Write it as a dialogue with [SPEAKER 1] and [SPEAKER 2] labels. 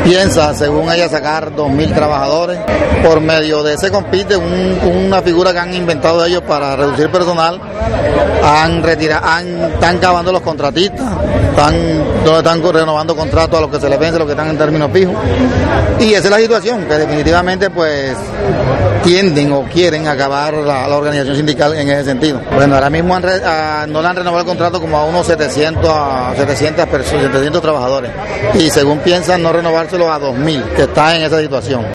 [SPEAKER 1] piensa, según ella, sacar 2.000 trabajadores. Por medio de ese compite, una figura que han inventado ellos para reducir personal, están cavando los contratistas, están renovando contratos a los que se les vence, los que están en términos fijos. Y esa es la situación, que definitivamente pues tienden o quieren acabar la organización sindical en ese sentido. Bueno, ahora mismo no le han renovado el contrato como a unos 700 trabajadores, y según piensan no renovárselo a 2.000, que está en esa situación.